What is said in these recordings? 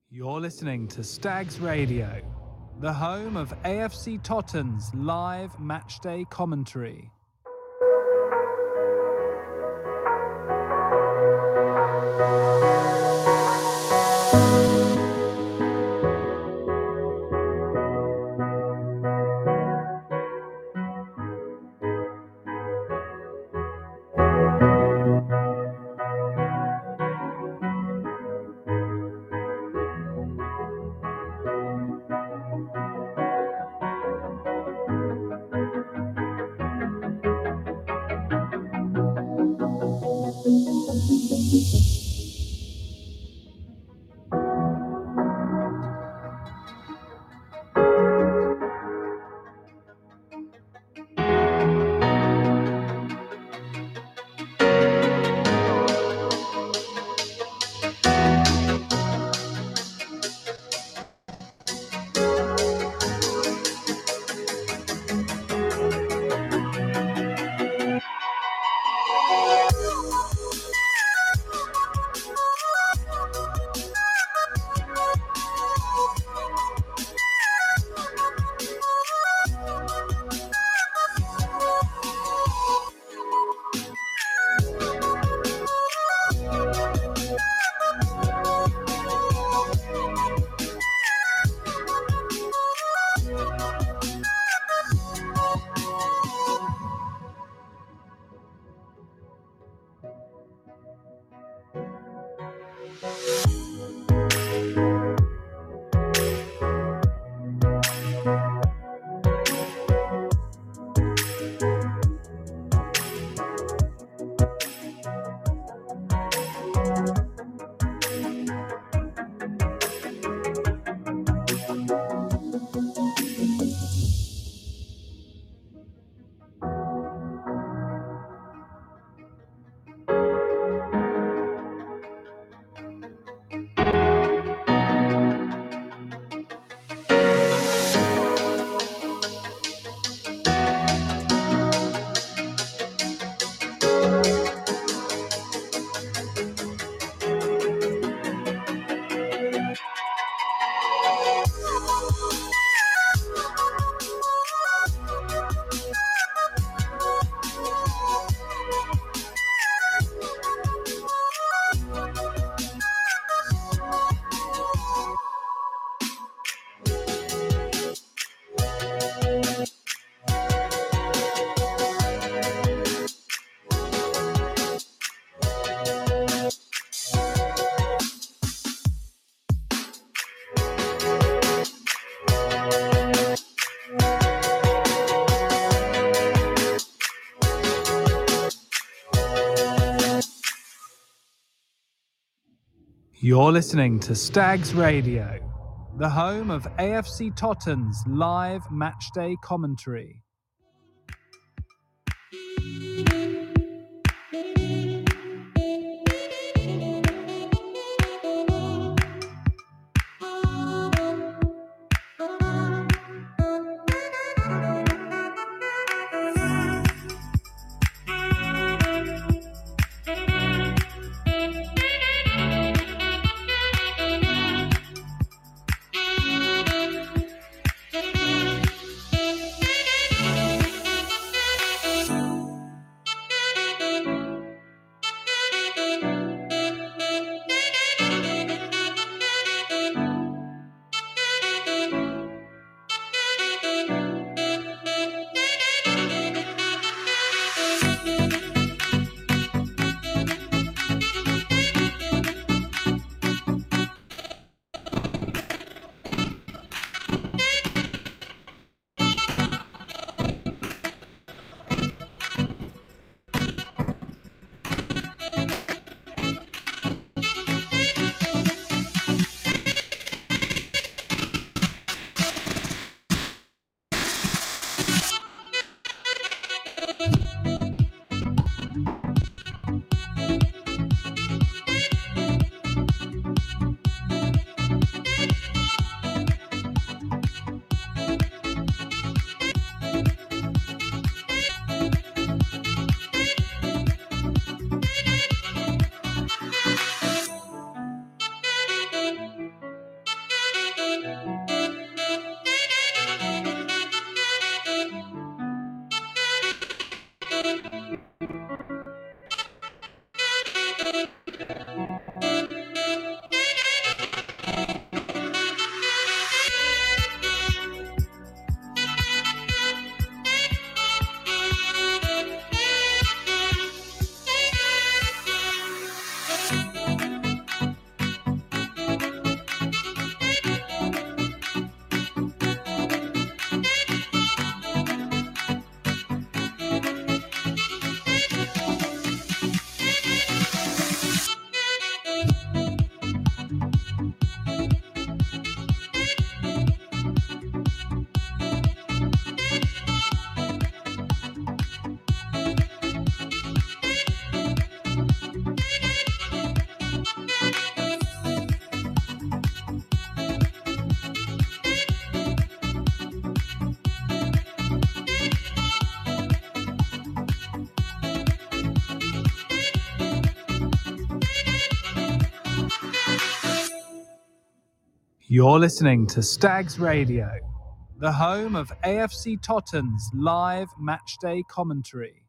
You're listening to Stags Radio, the home of AFC Tottenham's live matchday commentary. You're listening to Stags Radio, the home of AFC Tottenham's live matchday commentary. You're listening to Stags Radio, the home of AFC Totten's live matchday commentary.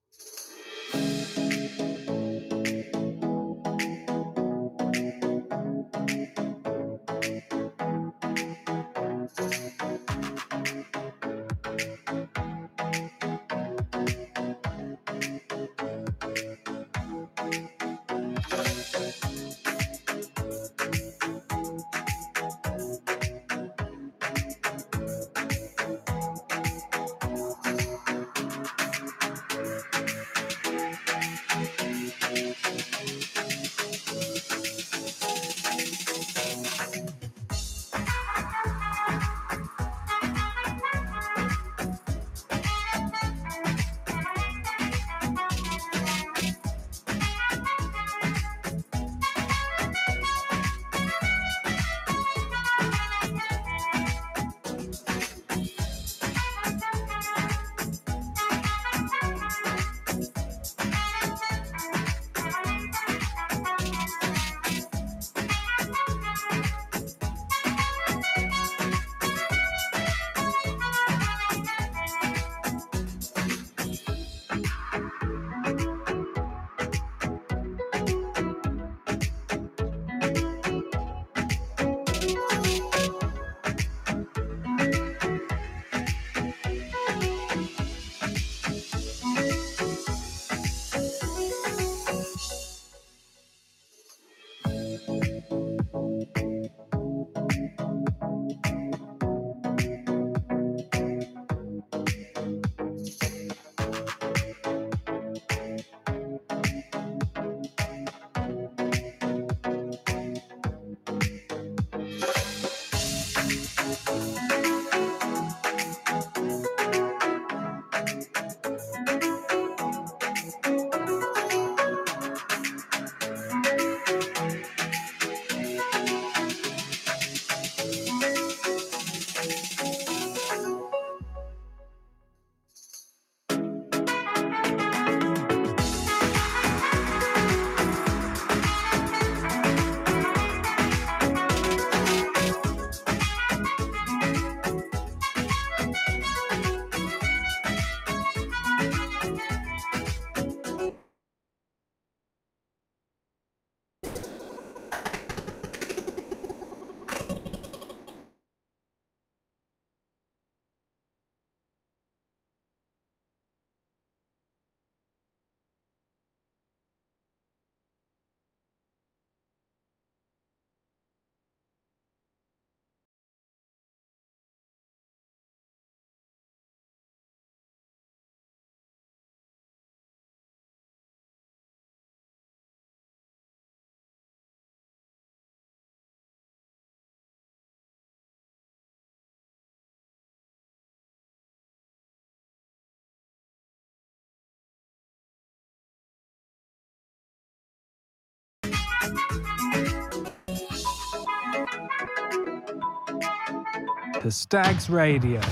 To Stags Radio,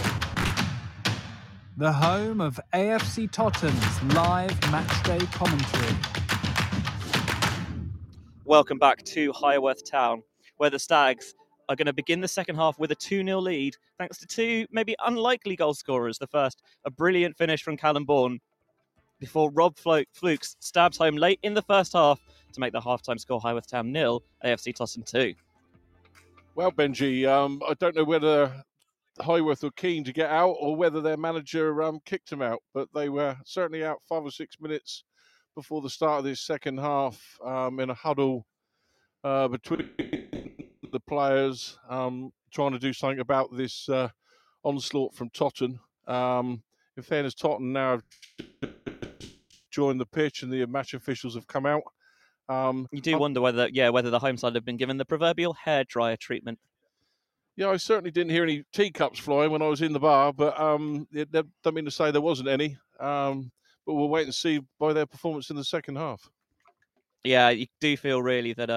the home of AFC Totten's live matchday commentary. Welcome back to Highworth Town, where the Stags are going to begin the second half with a 2-0 lead, thanks to two maybe unlikely goal scorers. The first, a brilliant finish from Callum Bourne, before Rob Flukes stabs home late in the first half to make the halftime score Highworth Town 0, AFC Totton 2. Well, Benji, I don't know whether Highworth were keen to get out or whether their manager kicked them out, but they were certainly out 5 or 6 minutes before the start of this second half in a huddle between the players, trying to do something about this onslaught from Totton. In fairness, Totton now have joined the pitch and the match officials have come out. You do wonder whether the home side have been given the proverbial hairdryer treatment. Yeah, I certainly didn't hear any teacups flying when I was in the bar, but that don't mean to say there wasn't any. But we'll wait and see by their performance in the second half. Yeah, you do feel really that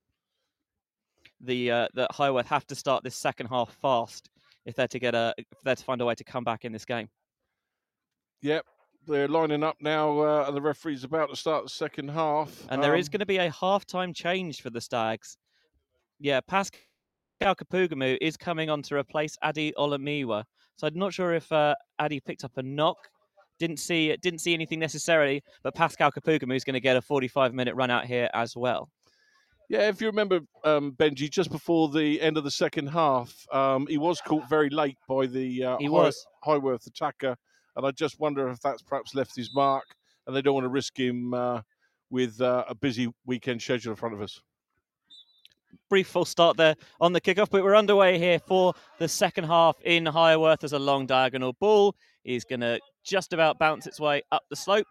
that Highworth have to start this second half fast if they're to find a way to come back in this game. Yep, they're lining up now, and the referee's about to start the second half. And there is going to be a half-time change for the Stags. Yeah, Pascal Kapugamu is coming on to replace Adi Olamiwa. So I'm not sure if Adi picked up a knock. Didn't see anything necessarily, but Pascal Kapugamu is going to get a 45-minute run out here as well. Yeah, if you remember, Benji, just before the end of the second half, he was caught very late by the Highworth attacker, and I just wonder if that's perhaps left his mark, and they don't want to risk him with a busy weekend schedule in front of us. Brief full start there on the kickoff, but we're underway here for the second half in Highworth. As a long diagonal ball is going to just about bounce its way up the slope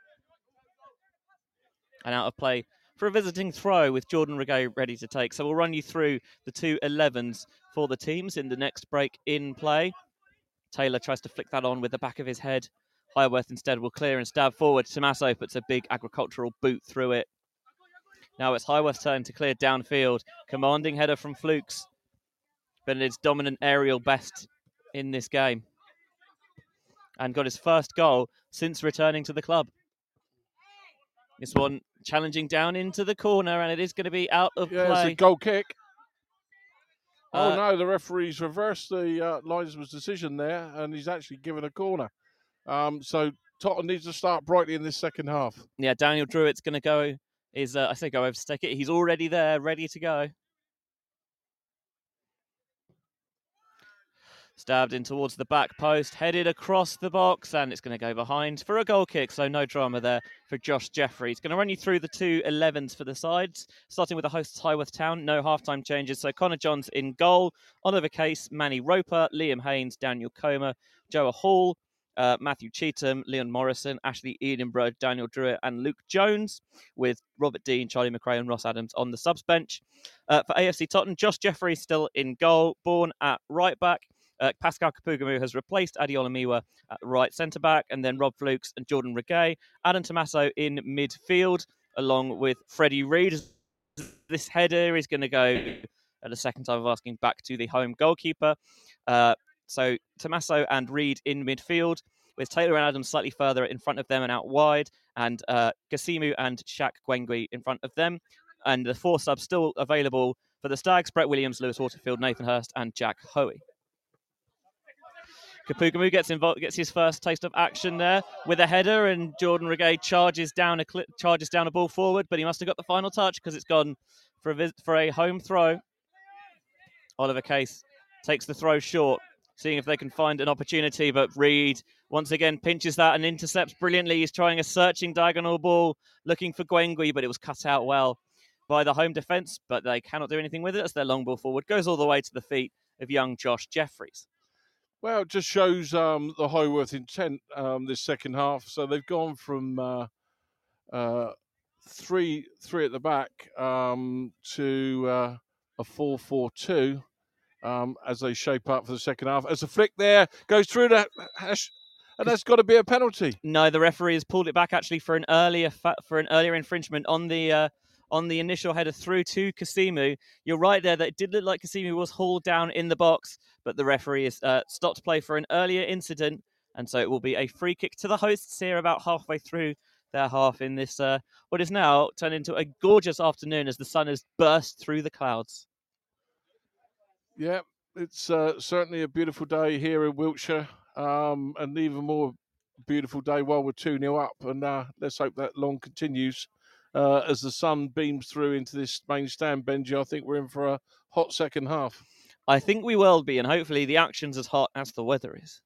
and out of play for a visiting throw with Jordan Regay ready to take. So we'll run you through the two 11s for the teams in the next break in play. Taylor tries to flick that on with the back of his head. Highworth instead will clear and stab forward. Tommaso puts a big agricultural boot through it. Now it's Highworth's turn to clear downfield. Commanding header from Flukes. Benedict's dominant aerial best in this game. And got his first goal since returning to the club. This one challenging down into the corner, and it is going to be out of play. It's a goal kick. Oh no, the referee's reversed the linesman's decision there, and he's actually given a corner. So Tottenham needs to start brightly in this second half. Yeah, Daniel Druitt's going to go. I say go over to take it. He's already there, ready to go. Stabbed in towards the back post, headed across the box, and it's going to go behind for a goal kick, so no drama there for Josh Jeffrey. He's going to run you through the two 11s for the sides, starting with the hosts Highworth Town, no half-time changes, so Connor Johns in goal, Oliver Case, Manny Roper, Liam Haynes, Daniel Comer, Joe Hall, Matthew Cheetham, Leon Morrison, Ashley Edinburgh, Daniel Druitt, and Luke Jones, with Robert Dean, Charlie McRae, and Ross Adams on the subs bench. For AFC Tottenham, Josh Jeffrey still in goal, Bourne at right back. Pascal Kapugamu has replaced Adi Olamiwa at right centre-back, and then Rob Flukes and Jordan Regay. Adam Tommaso in midfield, along with Freddie Reid. This header is going to go, at the second time of asking, back to the home goalkeeper. So Tommaso and Reid in midfield, with Taylor and Adams slightly further in front of them and out wide, and Kasimu and Shaq Gwengui in front of them. And the four subs still available for the Stags: Brett Williams, Lewis Waterfield, Nathan Hurst, and Jack Hoey. Kapugamu gets his first taste of action there with a header, and Jordan Regay charges down a ball forward, but he must have got the final touch because it's gone for a home throw. Oliver Case takes the throw short, seeing if they can find an opportunity, but Reid once again pinches that and intercepts brilliantly. He's trying a searching diagonal ball, looking for Gwengui, but it was cut out well by the home defence, but they cannot do anything with it as their long ball forward goes all the way to the feet of young Josh Jeffries. Well, it just shows the Highworth intent this second half. So they've gone from three at the back to a 4-4-2 as they shape up for the second half. As a flick there goes through the hash, and that's got to be a penalty. No, the referee has pulled it back actually for an earlier infringement on the initial header through to Kasimu. You're right there that it did look like Kasimu was hauled down in the box, but the referee has stopped play for an earlier incident, and so it will be a free kick to the hosts here about halfway through their half in this what is now turned into a gorgeous afternoon as the sun has burst through the clouds. Yeah, it's certainly a beautiful day here in Wiltshire, and even more beautiful day while we're 2-0 up, and let's hope that long continues as the sun beams through into this main stand, Benji, I think we're in for a hot second half. I think we will be, and hopefully the action's as hot as the weather is.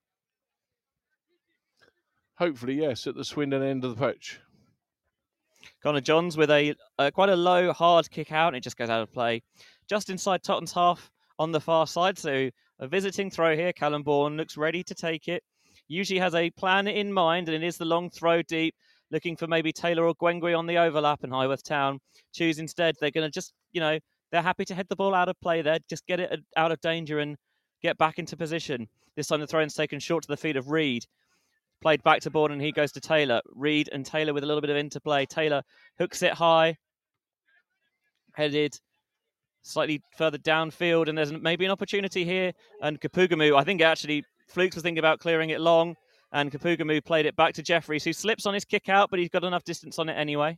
Hopefully, yes, at the Swindon end of the pitch. Connor Johns with a quite a low, hard kick out, and it just goes out of play. Just inside Tottenham's half on the far side, so a visiting throw here. Callum Bourne looks ready to take it. Usually has a plan in mind, and it is the long throw deep, looking for maybe Taylor or Gwengui on the overlap, and Highworth Town choose instead. They're going to just, they're happy to head the ball out of play there, just get it out of danger and get back into position. This time the throw-in's taken short to the feet of Reed. Played back to Bourne and he goes to Taylor. Reed and Taylor with a little bit of interplay. Taylor hooks it high. Headed slightly further downfield, and there's maybe an opportunity here. And Kapugamu, I think actually Flukes was thinking about clearing it long, and Kapugamu played it back to Jeffries, who slips on his kick out, but he's got enough distance on it anyway.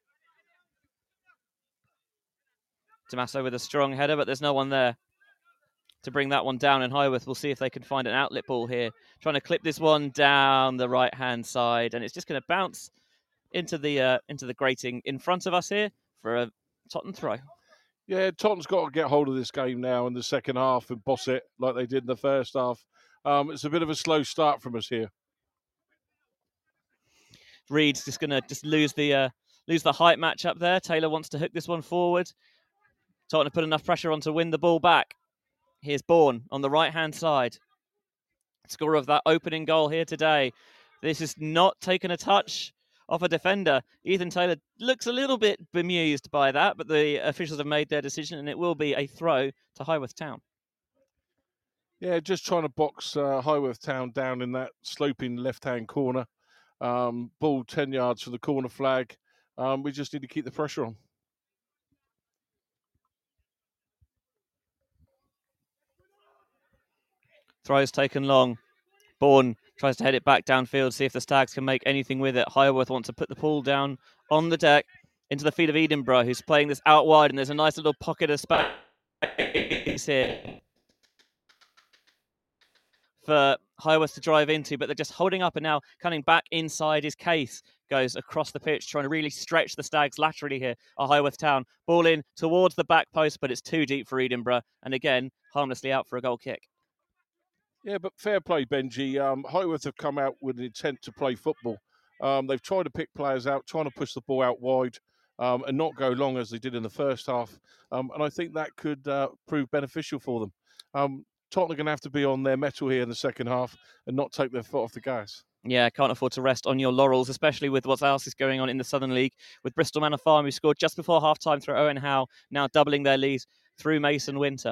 Tommaso with a strong header, but there's no one there to bring that one down, and Highworth will see if they can find an outlet ball here. Trying to clip this one down the right-hand side, and it's just going to bounce into the grating in front of us here for a Tottenham throw. Yeah, Tottenham's got to get hold of this game now in the second half and boss it like they did in the first half. It's a bit of a slow start from us here. Reed's just going to lose the height match up there. Taylor wants to hook this one forward. Tottenham put enough pressure on to win the ball back. Here's Bourne on the right-hand side. Scorer of that opening goal here today. This is not taken a touch off a defender. Ethan Taylor looks a little bit bemused by that, but the officials have made their decision, and it will be a throw to Highworth Town. Yeah, just trying to box Highworth Town down in that sloping left-hand corner. Ball 10 yards from the corner flag. We just need to keep the pressure on. Throws taken long. Bourne tries to head it back downfield, see if the Stags can make anything with it. Highworth wants to put the ball down on the deck into the feet of Edinburgh, who's playing this out wide, and there's a nice little pocket of space here for Highworth to drive into, but they're just holding up, and now coming back inside his case. Goes across the pitch, trying to really stretch the Stags laterally here at Highworth Town. Ball in towards the back post, but it's too deep for Edinburgh, and again, harmlessly out for a goal kick. Yeah, but fair play, Benji. Highworth have come out with an intent to play football. They've tried to pick players out, trying to push the ball out wide and not go long as they did in the first half. And I think that could prove beneficial for them. Tottenham are going to have to be on their mettle here in the second half and not take their foot off the gas. Yeah, can't afford to rest on your laurels, especially with what else is going on in the Southern League, with Bristol Manor Farm, who scored just before half-time through Owen Howe, now doubling their lead through Mason Winter.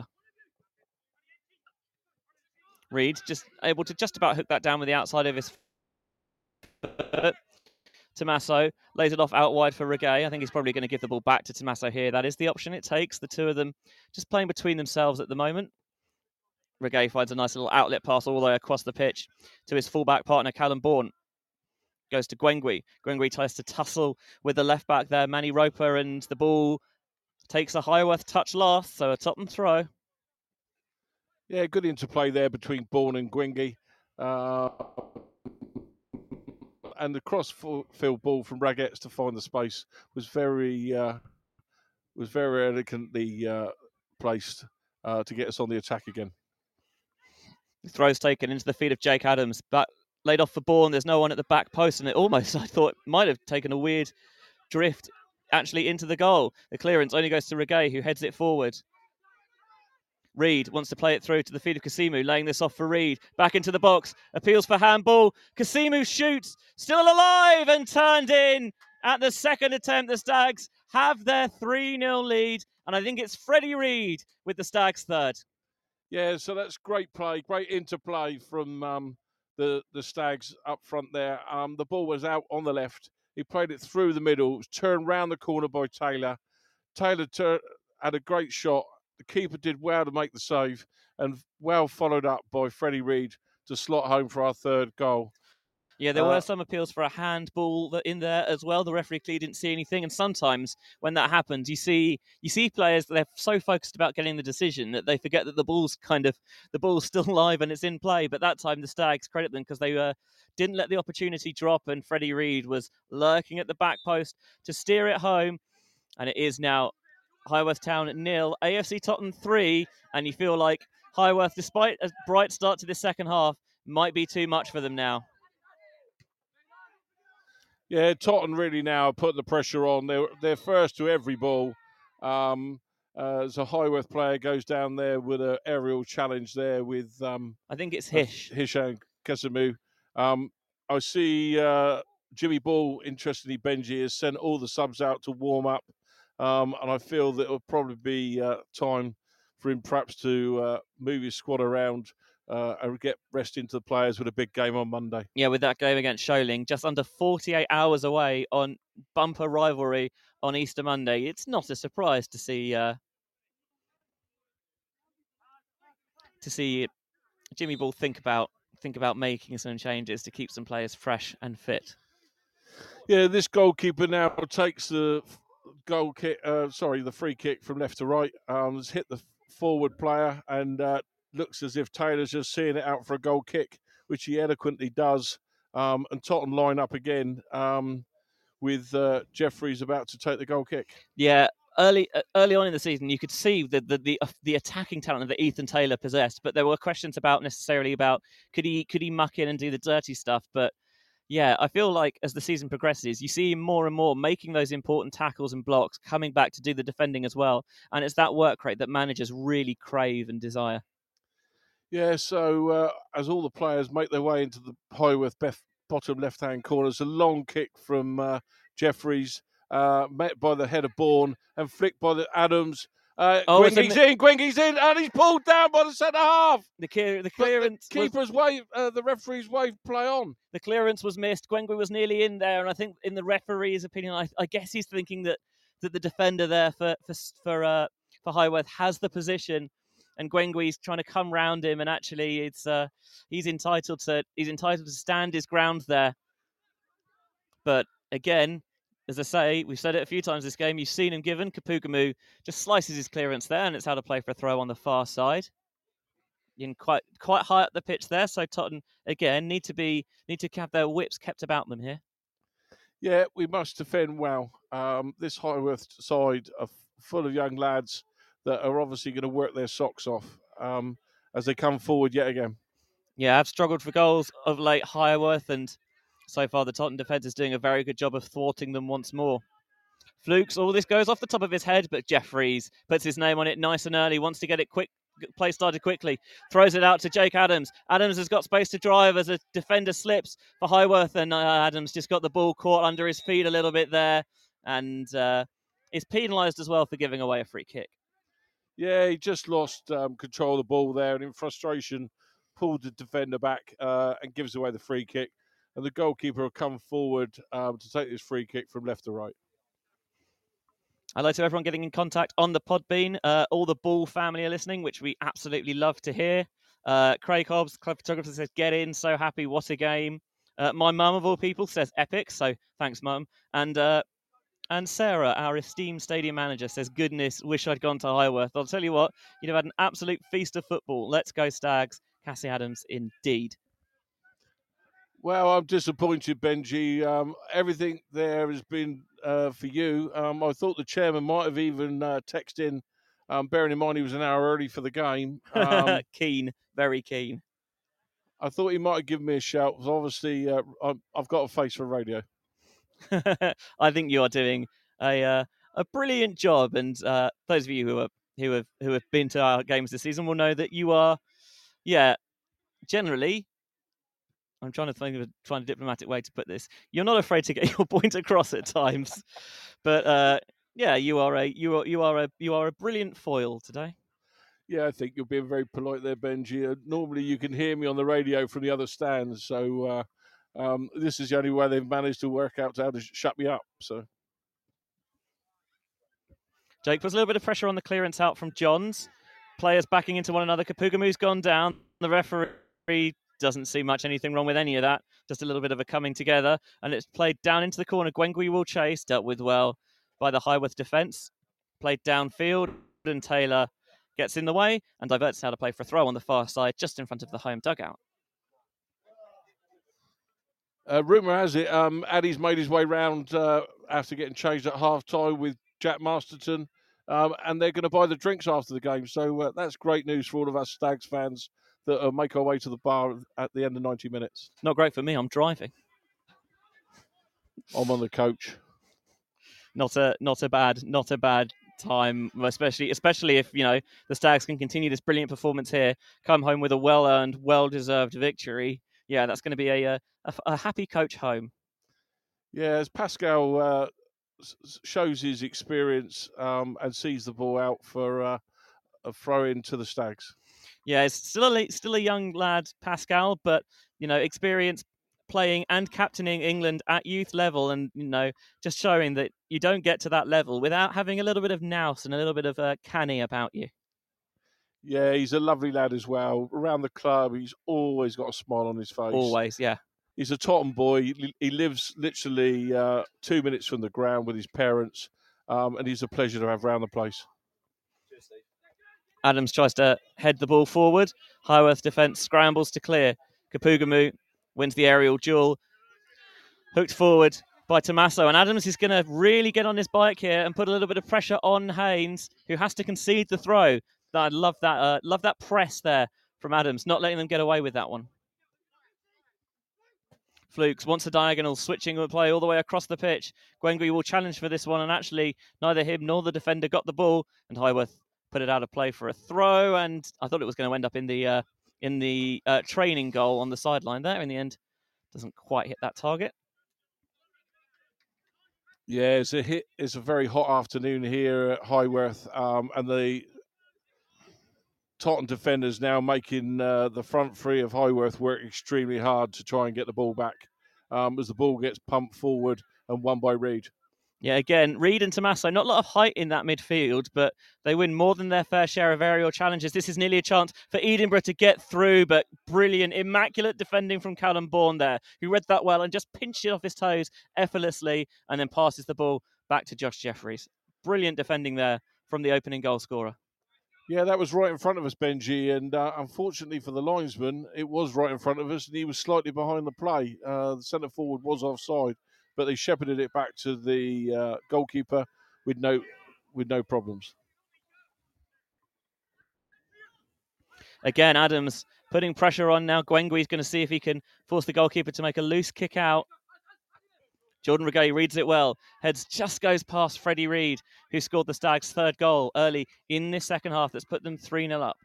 Reed just able to just about hook that down with the outside of his foot. Tommaso lays it off out wide for Regay. I think he's probably going to give the ball back to Tommaso here. That is the option it takes. The two of them just playing between themselves at the moment. Regay finds a nice little outlet pass all the way across the pitch to his fullback partner, Callum Bourne. Goes to Gwengui. Gwengui tries to tussle with the left back there, Manny Roper, and the ball takes a Highworth touch last, so a Tottenham throw. Yeah, good interplay there between Bourne and Gwengui. And the cross-field ball from Ragettes to find the space was very elegantly placed to get us on the attack again. The throw's taken into the feet of Jake Adams, but laid off for Bourne. There's no one at the back post, and it almost, I thought, might have taken a weird drift actually into the goal. The clearance only goes to Regay, who heads it forward. Reed wants to play it through to the feet of Kasimu, laying this off for Reed. Back into the box, appeals for handball. Kasimu shoots, still alive and turned in at the second attempt. The Stags have their 3-0 lead, and I think it's Freddie Reed with the Stags' third. Yeah, so that's great play, great interplay from the Stags up front there. The ball was out on the left. He played it through the middle. It was turned round the corner by Taylor. Taylor had a great shot. The keeper did well to make the save, and well followed up by Freddie Reed to slot home for our third goal. Yeah, there were some appeals for a handball in there as well. The referee clearly didn't see anything, and sometimes when that happens, you see players that they're so focused about getting the decision that they forget that the ball's still live and it's in play. But that time, the Stags credit them because they didn't let the opportunity drop, and Freddie Reid was lurking at the back post to steer it home, and it is now Highworth Town 0, AFC Tottenham 3, and you feel like Highworth, despite a bright start to this second half, might be too much for them now. Yeah, Tottenham really now are putting the pressure on. They're first to every ball. As a Highworth player goes down there with an aerial challenge there with I think it's Hisham Kasimu. I see Jimmy Ball, interestingly, Benji has sent all the subs out to warm up, and I feel that it'll probably be time for him perhaps to move his squad around and get rest into the players with a big game on Monday. Yeah, with that game against Sholing, just under 48 hours away on bumper rivalry on Easter Monday. It's not a surprise to see Jimmy Ball think about making some changes to keep some players fresh and fit. Yeah, this goalkeeper now takes the the free kick from left to right. Has hit the forward player and looks as if Taylor's just seeing it out for a goal kick, which he eloquently does. And Tottenham line up again with Jeffries about to take the goal kick. Yeah, early on in the season, you could see the attacking talent that Ethan Taylor possessed, but there were questions about could he muck in and do the dirty stuff. But yeah, I feel like as the season progresses, you see him more and more making those important tackles and blocks, coming back to do the defending as well. And it's that work rate that managers really crave and desire. Yeah, so as all the players make their way into the Highworth bottom left-hand corner, it's a long kick from Jeffries, met by the head of Bourne and flicked by the Adams. Gwengi's in, and he's pulled down by the centre half. The clearance. The keeper's the referee's wave play on. The clearance was missed. Gwengui was nearly in there, and I think in the referee's opinion, I guess he's thinking that the defender there for Highworth has the position, and Gwengui's trying to come round him, and actually he's entitled to stand his ground there. But again, as I say, we've said it a few times this game, you've seen him given. Kapugamu just slices his clearance there, and it's out of play for a throw on the far side. In quite high up the pitch there, so Tottenham again need to have their whips kept about them here. Yeah, we must defend well. This Highworth side are full of young lads that are obviously going to work their socks off as they come forward yet again. Yeah, I've struggled for goals of late, Highworth, and so far the Tottenham defence is doing a very good job of thwarting them once more. Flukes, all this goes off the top of his head, but Jeffries puts his name on it nice and early, wants to get it quick. Play started quickly, throws it out to Jake Adams. Adams has got space to drive as a defender slips for Highworth, and Adams just got the ball caught under his feet a little bit there, and is penalised as well for giving away a free kick. Yeah, he just lost control of the ball there, and in frustration pulled the defender back and gives away the free kick. And the goalkeeper will come forward to take this free kick from left to right. Hello to everyone getting in contact on the Podbean. All the Ball family are listening, which we absolutely love to hear. Craig Hobbs, club photographer, says, get in, so happy, what a game. My mum, of all people, says epic, so thanks, mum. And Sarah, our esteemed stadium manager, says, goodness, wish I'd gone to Highworth. I'll tell you what, you'd have had an absolute feast of football. Let's go Stags. Cassie Adams, indeed. Well, I'm disappointed, Benji. Everything there has been for you. I thought the chairman might have even texted in, bearing in mind he was an hour early for the game. Keen, very keen. I thought he might have given me a shout, because obviously I've got a face for radio. I think you are doing a brilliant job, and those of you who have been to our games this season will know that you are, generally. I'm trying to find a diplomatic way to put this. You're not afraid to get your point across at times, but you are a brilliant foil today. Yeah, I think you're being very polite there, Benji. Normally you can hear me on the radio from the other stands, so this is the only way they've managed to work out how to shut me up. So, Jake puts a little bit of pressure on the clearance out from Johns. Players backing into one another. Kapugamu's gone down. The referee doesn't seem much anything wrong with any of that. Just a little bit of a coming together, and it's played down into the corner. Gwengui will chase, dealt with well by the Highworth defence. Played downfield, and Taylor gets in the way and diverts out to play for a throw on the far side, just in front of the home dugout. Rumour has it, Addy's made his way round after getting changed at half-time with Jack Masterton, and they're going to buy the drinks after the game. So that's great news for all of us Stags fans that make our way to the bar at the end of 90 minutes. Not great for me. I'm driving. I'm on the coach. Not a bad time, especially if the Stags can continue this brilliant performance here, come home with a well-earned, well-deserved victory. Yeah, that's going to be a happy coach home. Yeah, as Pascal shows his experience and sees the ball out for a throw-in to the Stags. Yeah, it's still a young lad, Pascal, but experience playing and captaining England at youth level, and just showing that you don't get to that level without having a little bit of nous and a little bit of canny about you. Yeah, he's a lovely lad as well. Around the club, he's always got a smile on his face. Always, yeah. He's a Tottenham boy. He lives literally 2 minutes from the ground with his parents, and he's a pleasure to have around the place. Adams tries to head the ball forward. Highworth defence scrambles to clear. Kapugamu wins the aerial duel. Hooked forward by Tommaso, and Adams is going to really get on his bike here and put a little bit of pressure on Haynes, who has to concede the throw. I love that press there from Adams, not letting them get away with that one. Flukes wants a diagonal, switching the play all the way across the pitch. Gwengui will challenge for this one, and actually neither him nor the defender got the ball, and Highworth put it out of play for a throw, and I thought it was going to end up in the training goal on the sideline there. In the end, doesn't quite hit that target. Yeah, it's a very hot afternoon here at Highworth, and the Tottenham defenders now making the front three of Highworth work extremely hard to try and get the ball back as the ball gets pumped forward and won by Reid. Yeah, again, Reid and Tommaso, not a lot of height in that midfield, but they win more than their fair share of aerial challenges. This is nearly a chance for Edinburgh to get through, but brilliant, immaculate defending from Callum Bourne there, who read that well and just pinched it off his toes effortlessly and then passes the ball back to Josh Jeffries. Brilliant defending there from the opening goal scorer. Yeah, that was right in front of us, Benji, and unfortunately for the linesman, it was right in front of us, and he was slightly behind the play. The centre forward was offside, but they shepherded it back to the goalkeeper with no problems. Again, Adams putting pressure on now. Gwengui is going to see if he can force the goalkeeper to make a loose kick out. Jordan Regay reads it well. Heads just goes past Freddie Reid, who scored the Stags' third goal early in this second half. That's put them 3-0 up.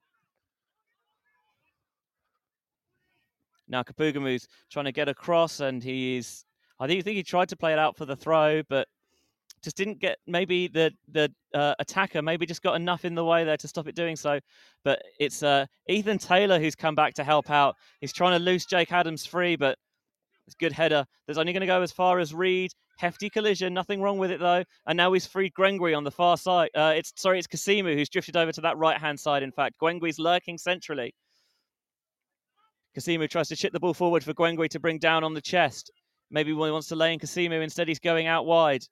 Now Kapugamu's trying to get across, and I think he tried to play it out for the throw, but just didn't get, maybe the attacker maybe just got enough in the way there to stop it doing so. But it's Ethan Taylor who's come back to help out. He's trying to loose Jake Adams free, but it's a good header. There's only going to go as far as Reid. Hefty collision, nothing wrong with it though. And now he's freed Gwengui on the far side. It's Kasimu who's drifted over to that right-hand side, in fact. Gwengui's lurking centrally. Kasimu tries to chip the ball forward for Gwengui to bring down on the chest. Maybe he wants to lay in Kasimu. Instead, he's going out wide.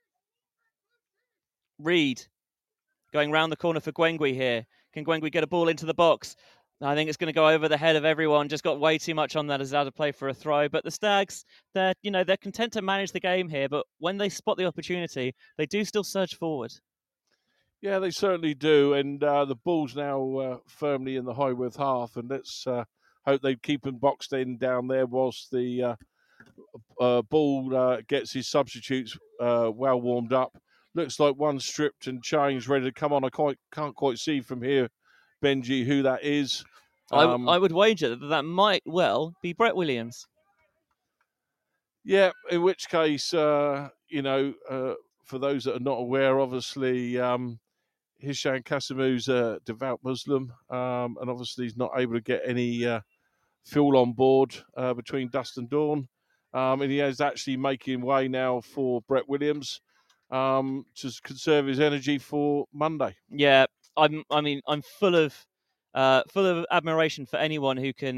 Reid going round the corner for Gwengui here. Can Gwengui get a ball into the box? I think it's going to go over the head of everyone. Just got way too much on that as out of play for a throw. But the Stags, they're content to manage the game here. But when they spot the opportunity, they do still surge forward. Yeah, they certainly do. And the ball's now firmly in the Highworth half. And let's hope they keep them boxed in down there whilst the ball gets his substitutes well warmed up. Looks like one stripped and changed, ready to come on. I can't quite see from here, Benji, who that is. I would wager that might well be Brett Williams. Yeah, in which case, for those that are not aware, obviously, Hisham Kasimu's a devout Muslim, and obviously he's not able to get any fuel on board between dusk and dawn. And he is actually making way now for Brett Williams to conserve his energy for Monday. Yeah, I'm full of admiration for anyone who can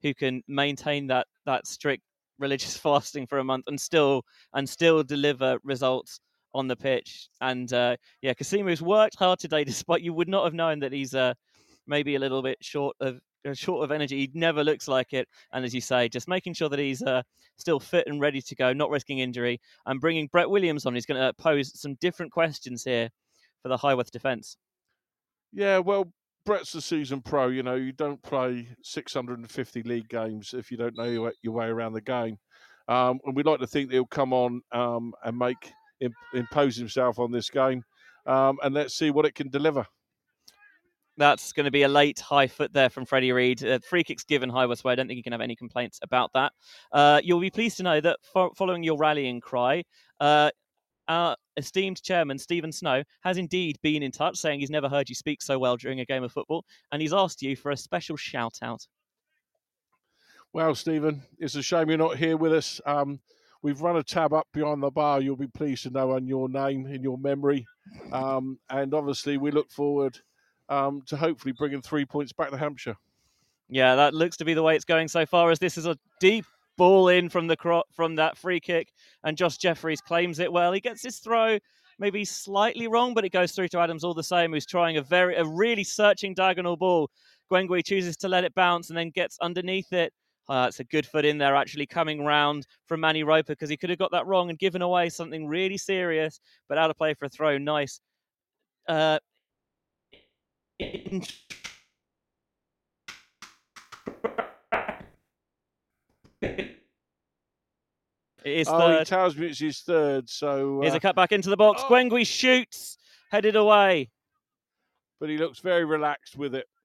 who can maintain that strict religious fasting for a month and still deliver results on the pitch. And Kasimu's worked hard today, despite you would not have known that he's maybe a little bit short of energy. He never looks like it. And as you say, just making sure that he's still fit and ready to go, not risking injury, and bringing Brett Williams on, who's going to pose some different questions here for the Highworth defence. Yeah, well, Brett's a seasoned pro. You know, you don't play 650 league games if you don't know your way around the game. And we'd like to think that he'll come on and impose himself on this game. And let's see what it can deliver. That's going to be a late high foot there from Freddie Reid. Free kicks given Highworth's way. I don't think you can have any complaints about that. You'll be pleased to know that following your rallying cry, our esteemed chairman, Stephen Snow, has indeed been in touch, saying he's never heard you speak so well during a game of football, and he's asked you for a special shout-out. Well, Stephen, it's a shame you're not here with us. We've run a tab up behind the bar, you'll be pleased to know, on your name, in your memory. And obviously, we look forward to hopefully bringing 3 points back to Hampshire. Yeah, that looks to be the way it's going so far, as this is a deep ball in from that free kick, and Josh Jeffries claims it well. He gets his throw maybe slightly wrong, but it goes through to Adams all the same, who's trying a really searching diagonal ball. Gwengui chooses to let it bounce and then gets underneath it. It's a good foot in there, actually, coming round from Manny Roper, because he could have got that wrong and given away something really serious, but out of play for a throw. Nice. It is third. He tells me it's his third. So here's a cut back into the box. Gwengui shoots, headed away. But he looks very relaxed with it.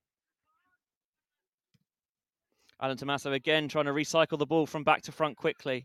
Alan Tommaso again trying to recycle the ball from back to front quickly.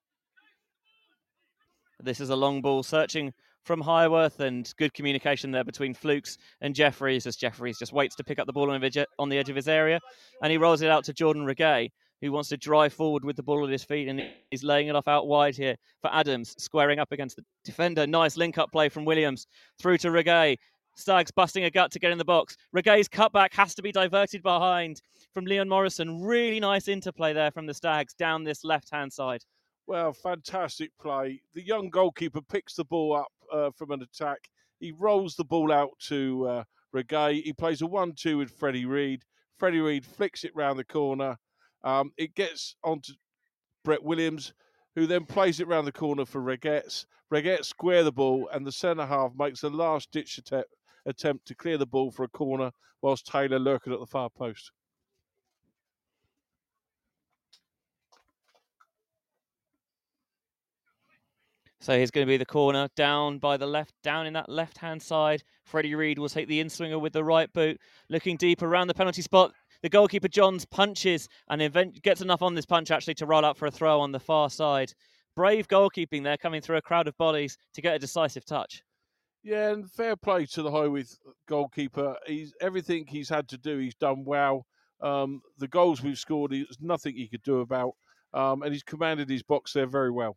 This is a long ball, searching from Highworth, and good communication there between Flukes and Jeffries, as Jeffries just waits to pick up the ball on the edge of his area, and he rolls it out to Jordan Regay, who wants to drive forward with the ball at his feet, and he's laying it off out wide here for Adams, squaring up against the defender. Nice link-up play from Williams through to Regay. Stags busting a gut to get in the box. Regay's cutback has to be diverted behind from Leon Morrison. Really nice interplay there from the Stags down this left-hand side. Well, fantastic play. The young goalkeeper picks the ball up from an attack. He rolls the ball out to Regay. He plays a 1-2 with Freddie Reid. Freddie Reid flicks it round the corner. It gets onto Brett Williams, who then plays it round the corner for Regettes. Regettes square the ball, and the centre-half makes a last-ditch attempt to clear the ball for a corner, whilst Taylor lurking at the far post. So here's going to be the corner down in that left-hand side. Freddie Reid will take the in-swinger with the right boot, looking deep around the penalty spot. The goalkeeper, Johns, punches and gets enough on this punch, actually, to roll out for a throw on the far side. Brave goalkeeping there, coming through a crowd of bodies to get a decisive touch. Yeah, and fair play to the Highworth goalkeeper. Everything he's had to do, he's done well. The goals we've scored, there's nothing he could do about. And he's commanded his box there very well.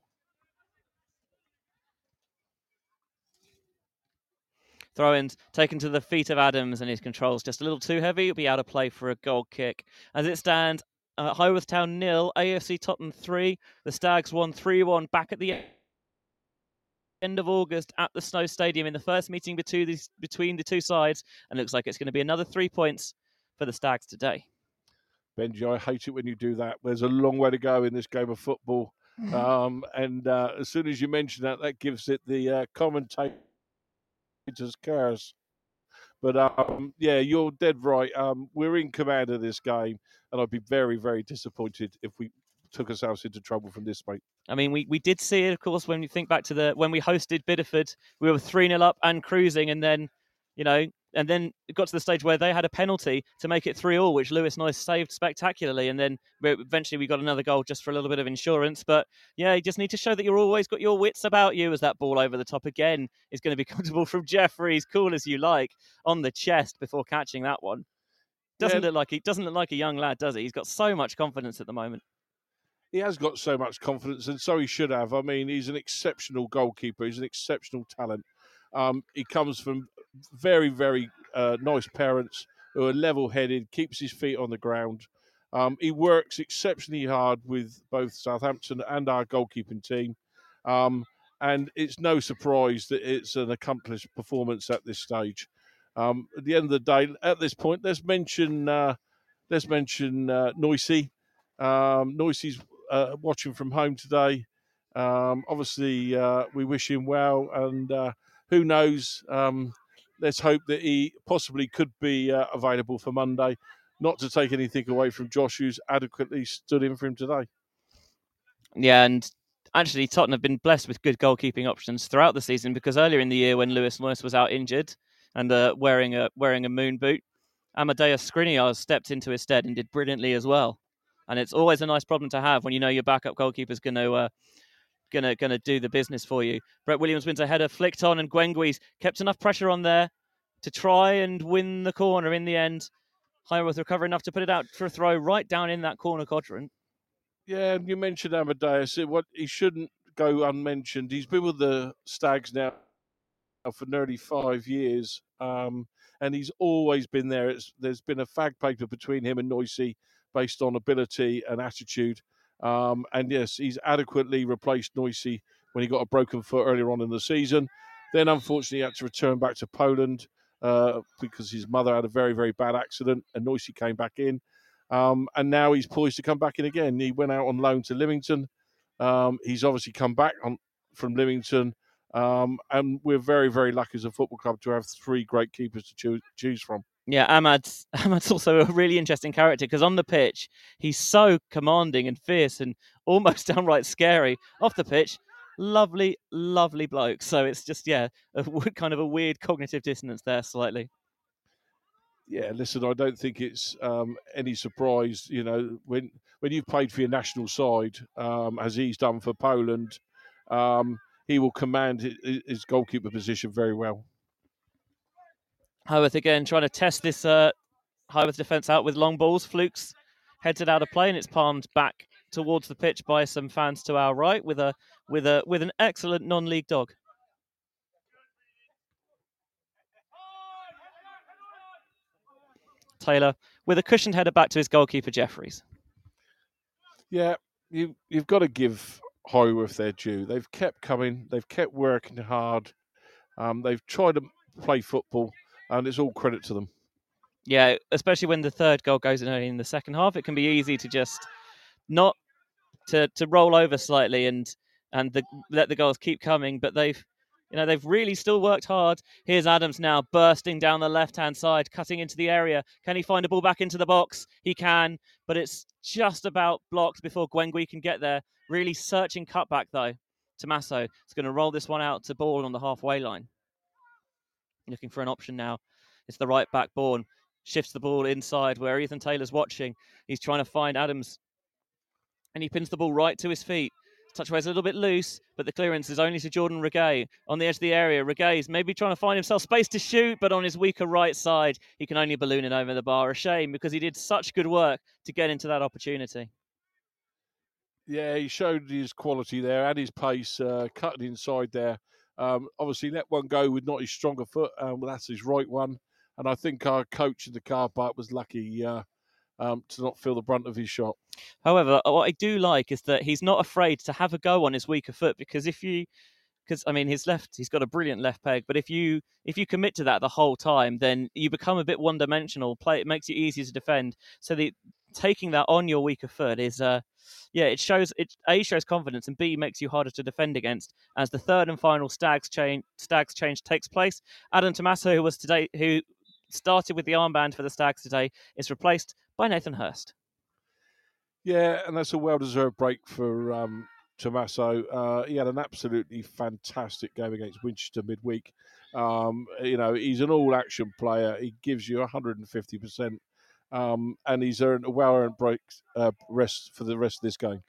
Throw-ins taken to the feet of Adams, and his control's just a little too heavy. It'll be out of play for a goal kick. As it stands, Highworth Town 0, AFC Tottenham 3. The Stags won 3-1 back at the end of August at the Snow Stadium in the first meeting between the two sides, and looks like it's going to be another 3 points for the Stags today. Benji, I hate it when you do that. There's a long way to go in this game of football. And as soon as you mention that gives it the commentator's curse. But yeah, you're dead right. We're in command of this game, and I'd be very, very disappointed if we took ourselves into trouble from this, mate. I mean, we did see it, of course, when you think back to when we hosted Bideford. We were 3-0 up and cruising, and then, and then it got to the stage where they had a penalty to make it 3-3, which Lewis Noyes saved spectacularly, and then eventually we got another goal just for a little bit of insurance. But yeah, you just need to show that you're always got your wits about you, as that ball over the top again is going to be comfortable from Jeffries, cool as you like, on the chest before catching that one. Doesn't look like a young lad, does he? He's got so much confidence at the moment. He has got so much confidence, and so he should have. I mean, he's an exceptional goalkeeper. He's an exceptional talent. He comes from very, very nice parents who are level-headed, keeps his feet on the ground. He works exceptionally hard with both Southampton and our goalkeeping team. And it's no surprise that it's an accomplished performance at this stage. At the end of the day, at this point, let's mention Noisy. Noisy's watching from home today. Obviously, we wish him well, and who knows? Let's hope that he possibly could be available for Monday. Not to take anything away from Josh, who's adequately stood in for him today. Yeah, and actually, Tottenham have been blessed with good goalkeeping options throughout the season, because earlier in the year, when Lewis Moyes was out injured and wearing a moon boot, Amadeus Skriniar stepped into his stead and did brilliantly as well. And it's always a nice problem to have when you know your backup goalkeeper's going to do the business for you. Brett Williams wins a header, flicked on, and Gwengui's kept enough pressure on there to try and win the corner in the end. Highworth recover enough to put it out for a throw right down in that corner quadrant. Yeah, you mentioned Amadeus. He shouldn't go unmentioned. He's been with the Stags now for nearly 5 years, and he's always been there. There's been a fag paper between him and Noisy based on ability and attitude. And yes, he's adequately replaced Noisy when he got a broken foot earlier on in the season. Then, unfortunately, he had to return back to Poland because his mother had a very, very bad accident, and Noisy came back in. And now he's poised to come back in again. He went out on loan to Lymington. He's obviously come back from Lymington. And we're very, very lucky as a football club to have 3 great keepers to choose from. Yeah, Ahmad's also a really interesting character, because on the pitch, he's so commanding and fierce and almost downright scary. Off the pitch, lovely, lovely bloke. So it's just, kind of a weird cognitive dissonance there slightly. Yeah, listen, I don't think it's any surprise, when you've played for your national side, as he's done for Poland, he will command his goalkeeper position very well. Highworth again trying to test this Highworth defence out with long balls. Flukes heads it out of play, and it's palmed back towards the pitch by some fans to our right with an excellent non-league dog. Taylor with a cushioned header back to his goalkeeper Jeffries. Yeah, you've got to give Highworth their due. They've kept coming. They've kept working hard. They've tried to play football, and it's all credit to them. Yeah, especially when the third goal goes in early in the second half, it can be easy to just not to roll over slightly and let the goals keep coming. But they've really still worked hard. Here's Adams now bursting down the left-hand side, cutting into the area. Can he find a ball back into the box? He can, but it's just about blocked before Gwengui can get there. Really searching cutback, though. Tommaso is going to roll this one out to Ball on the halfway line. Looking for an option now. It's the right back, Bourne. Shifts the ball inside where Ethan Taylor's watching. He's trying to find Adams, and he pins the ball right to his feet. Touchway's a little bit loose, but the clearance is only to Jordan Regay on the edge of the area. Regay's maybe trying to find himself space to shoot, but on his weaker right side, he can only balloon it over the bar. A shame, because he did such good work to get into that opportunity. Yeah, he showed his quality there and his pace, cutting inside there. Obviously, let one go with not his stronger foot. That's his right one. And I think our coach in the car park was lucky to not feel the brunt of his shot. However, what I do like is that he's not afraid to have a go on his weaker foot, because he's got a brilliant left peg, but if you commit to that the whole time, then you become a bit one-dimensional. It makes it easier to defend. So taking that on your weaker foot is it shows confidence, and B, makes you harder to defend against. As the third and final Stags change takes place, Adam Tommaso, who started with the armband for the Stags today, is replaced by Nathan Hurst. Yeah, and that's a well-deserved break for Tommaso. He had an absolutely fantastic game against Winchester midweek. He's an all-action player. He gives you 150%, and he's earned a well-earned break rest for the rest of this game.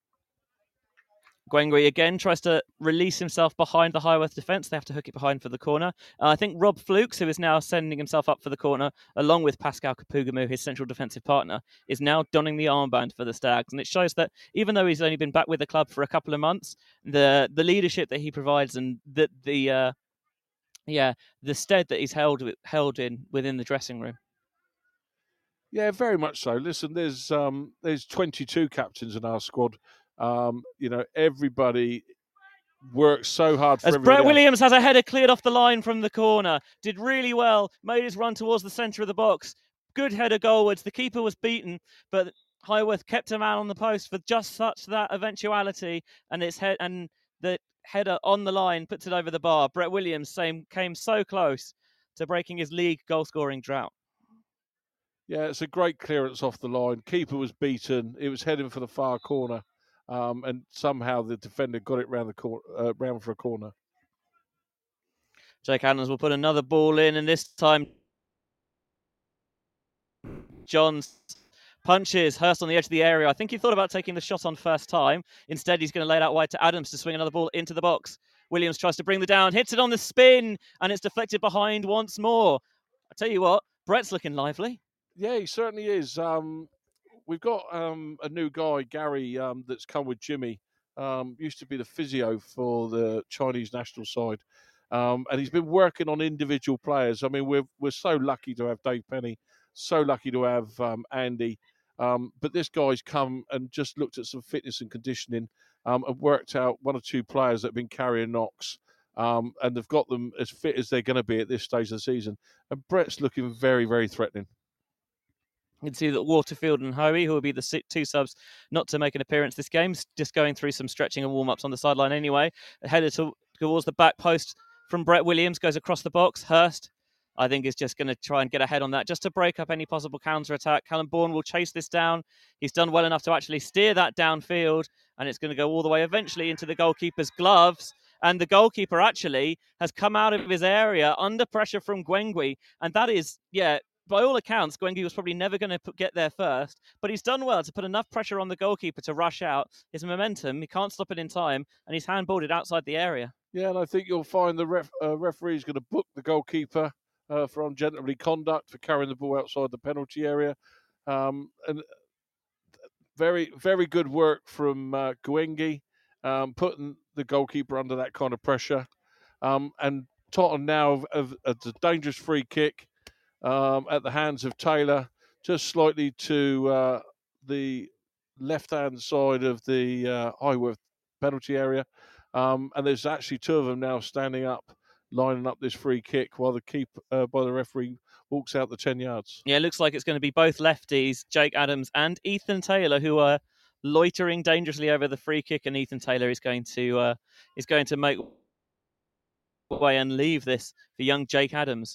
Gwengui again tries to release himself behind the Highworth defence. They have to hook it behind for the corner. I think Rob Flukes, who is now sending himself up for the corner, along with Pascal Kapugamu, his central defensive partner, is now donning the armband for the Stags. And it shows that even though he's only been back with the club for a couple of months, the leadership that he provides and the stead that he's held in within the dressing room. Yeah, very much so. Listen, there's 22 captains in our squad. Everybody works so hard for As everybody Brett else. Williams has a header cleared off the line from the corner, did really well, made his run towards the centre of the box. Good header goalwards. The keeper was beaten, but Highworth kept a man on the post for just such that eventuality, and the header on the line puts it over the bar. Brett Williams came so close to breaking his league goal-scoring drought. Yeah, it's a great clearance off the line. Keeper was beaten. It was heading for the far corner, and somehow the defender got it round for a corner. Jake Adams will put another ball in, and this time Johns punches Hurst on the edge of the area. I think he thought about taking the shot on first time. Instead, he's going to lay it out wide to Adams to swing another ball into the box. Williams tries to bring the down, hits it on the spin, and it's deflected behind once more. I tell you what, Brett's looking lively. Yeah, he certainly is. We've got a new guy, Gary, that's come with Jimmy. Used to be the physio for the Chinese national side, and he's been working on individual players. I mean, we're so lucky to have Dave Penny, so lucky to have Andy, but this guy's come and just looked at some fitness and conditioning, and worked out one or two players that have been carrying knocks. And they've got them as fit as they're going to be at this stage of the season. And Brett's looking very, very threatening. You can see that Waterfield and Hoey, who will be the two subs not to make an appearance this game, just going through some stretching and warm-ups on the sideline anyway. Headed towards the back post from Brett Williams, goes across the box. Hurst, I think, is just going to try and get ahead on that, just to break up any possible counter-attack. Callum Bourne will chase this down. He's done well enough to actually steer that downfield, and it's going to go all the way eventually into the goalkeeper's gloves. And the goalkeeper actually has come out of his area under pressure from Gwengui, and that is, by all accounts, Gwengui was probably never going to get there first, but he's done well to put enough pressure on the goalkeeper to rush out. His momentum, he can't stop it in time, and he's handballed it outside the area. Yeah, and I think you'll find the referee is going to book the goalkeeper for ungentlemanly conduct for carrying the ball outside the penalty area. And very, very good work from Gwengui, putting the goalkeeper under that kind of pressure. And Tottenham now have a dangerous free kick at the hands of Taylor, just slightly to the left-hand side of the Highworth penalty area. And there's actually two of them now standing up, lining up this free kick while the referee walks out the 10 yards. Yeah, it looks like it's going to be both lefties, Jake Adams and Ethan Taylor, who are loitering dangerously over the free kick, and Ethan Taylor is going to make way and leave this for young Jake Adams.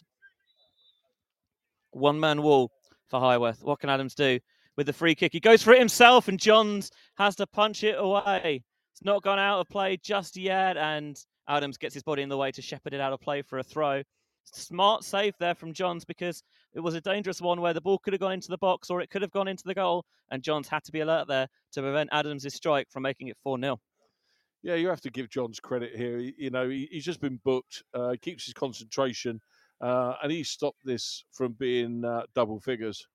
One-man wall for Highworth. What can Adams do with the free kick? He goes for it himself, and Johns has to punch it away. It's not gone out of play just yet, and Adams gets his body in the way to shepherd it out of play for a throw. Smart save there from Johns, because it was a dangerous one where the ball could have gone into the box or it could have gone into the goal, and Johns had to be alert there to prevent Adams' strike from making it 4-0. Yeah, you have to give Johns credit here. He's just been booked, keeps his concentration, and he stopped this from being double figures.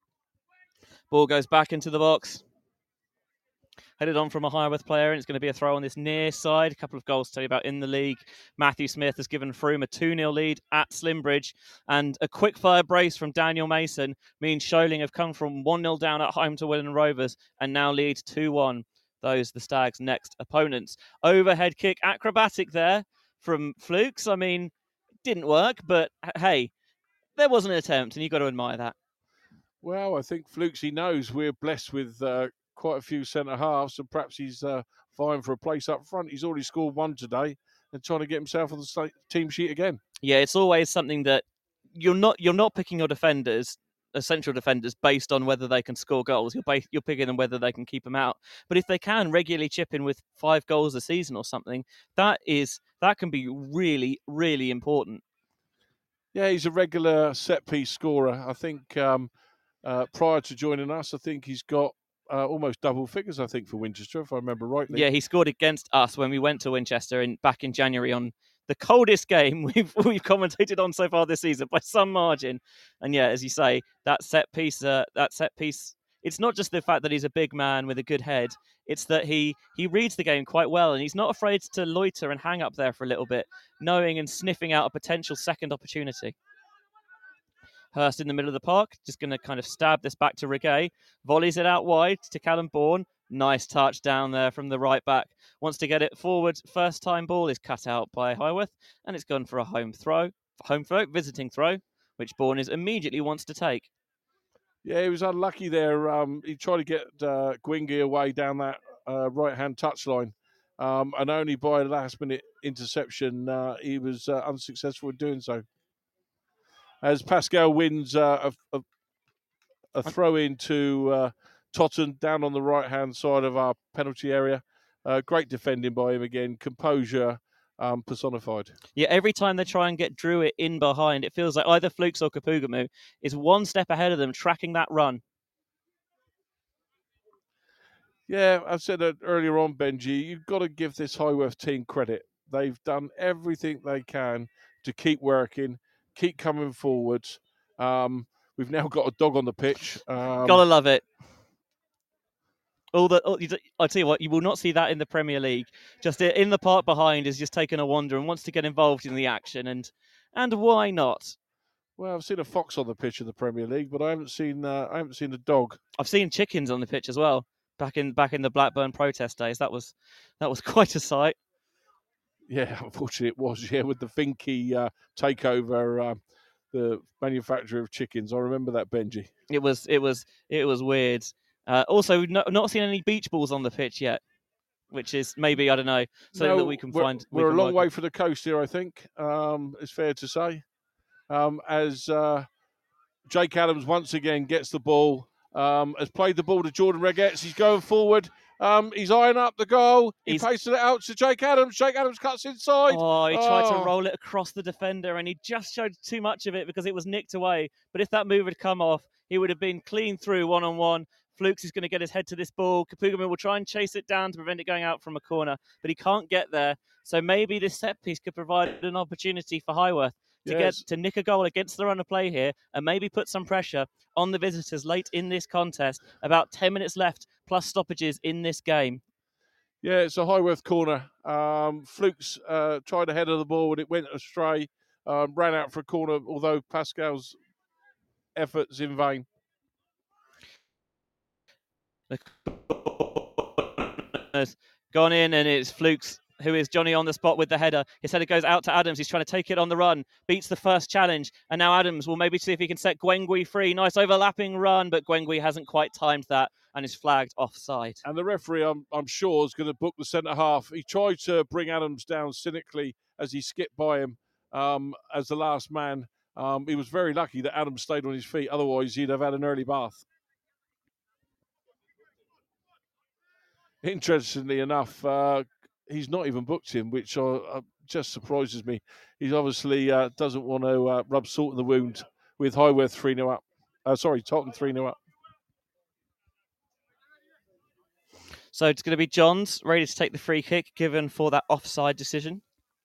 Ball goes back into the box. Headed on from a Highworth player, and it's going to be a throw on this near side. A couple of goals to tell you about in the league. Matthew Smith has given Froome a 2-0 lead at Slimbridge, and a quick-fire brace from Daniel Mason means Sholing have come from 1-0 down at home to Welland Rovers and now lead 2-1. Those the Stags' next opponents. Overhead kick, acrobatic there from Flukes. I mean, didn't work, but hey, there was an attempt, and you've got to admire that. Well, I think Flukes, he knows we're blessed with quite a few centre-halves, and perhaps he's vying for a place up front. He's already scored one today and trying to get himself on the team sheet again. Yeah, it's always something that you're not picking your defenders, essential defenders, based on whether they can score goals. You're picking them whether they can keep them out. But if they can regularly chip in with 5 goals a season or something, that can be really, really important. Yeah, he's a regular set-piece scorer. I think prior to joining us, I think he's got almost double figures, I think, for Winchester, if I remember rightly. Yeah, he scored against us when we went to Winchester back in January on the coldest game we've commentated on so far this season by some margin. And yeah, as you say, that set piece, it's not just the fact that he's a big man with a good head. It's that he reads the game quite well, and he's not afraid to loiter and hang up there for a little bit, knowing and sniffing out a potential second opportunity. Hurst in the middle of the park, just going to kind of stab this back to Regay. Volleys it out wide to Callum Bourne. Nice touch down there from the right back. Wants to get it forward. First time ball is cut out by Highworth, and it's gone for a home throw, visiting throw, which Bourne immediately wants to take. Yeah, he was unlucky there. He tried to get Gwingi away down that right-hand touchline, and only by a last-minute interception he was unsuccessful in doing so. As Pascal wins a throw-in to Totten down on the right-hand side of our penalty area. Great defending by him again. Composure personified. Yeah, every time they try and get Druitt in behind, it feels like either Flukes or Kapugamu is one step ahead of them, tracking that run. Yeah, I said that earlier on, Benji, you've got to give this Highworth team credit. They've done everything they can to keep working, keep coming forwards. We've now got a dog on the pitch. Gotta love it. I tell you what, you will not see that in the Premier League. Just in the park behind is just taking a wander and wants to get involved in the action, and why not? Well, I've seen a fox on the pitch in the Premier League, but I haven't seen a dog. I've seen chickens on the pitch as well. Back in the Blackburn protest days, that was quite a sight. Yeah, unfortunately it was. Yeah, with the Finky takeover, the manufacturer of chickens. I remember that, Benji. It was weird. Also, not seen any beach balls on the pitch yet, which is maybe, I don't know, something that we can find. We're a long way from the coast here, I think. It's fair to say. As Jake Adams once again gets the ball, has played the ball to Jordan Regettes. He's going forward. He's eyeing up the goal. He pasted it out to Jake Adams. Jake Adams cuts inside. Oh, he tried to roll it across the defender, and he just showed too much of it because it was nicked away. But if that move had come off, he would have been clean through one-on-one. Flukes is going to get his head to this ball. Kapugamu will try and chase it down to prevent it going out from a corner, but he can't get there. So maybe this set piece could provide an opportunity for Highworth to nick a goal against the run of play here and maybe put some pressure on the visitors late in this contest. About 10 minutes left, plus stoppages in this game. Yeah, it's a Highworth corner. Flukes tried to head of the ball and it went astray. Ran out for a corner, although Pascal's efforts in vain. The corner's gone in, and it's Flukes who is Johnny on the spot with the header. His header goes out to Adams. He's trying to take it on the run. Beats the first challenge. And now Adams will maybe see if he can set Gwengui free. Nice overlapping run, but Gwengui hasn't quite timed that and is flagged offside. And the referee, I'm sure, is going to book the centre-half. He tried to bring Adams down cynically as he skipped by him as the last man. He was very lucky that Adams stayed on his feet. Otherwise, he'd have had an early bath. Interestingly enough, he's not even booked him, which just surprises me. He obviously doesn't want to rub salt in the wound with Highworth 3-0 up. Tottenham 3-0 up. So it's going to be Johns ready to take the free kick given for that offside decision.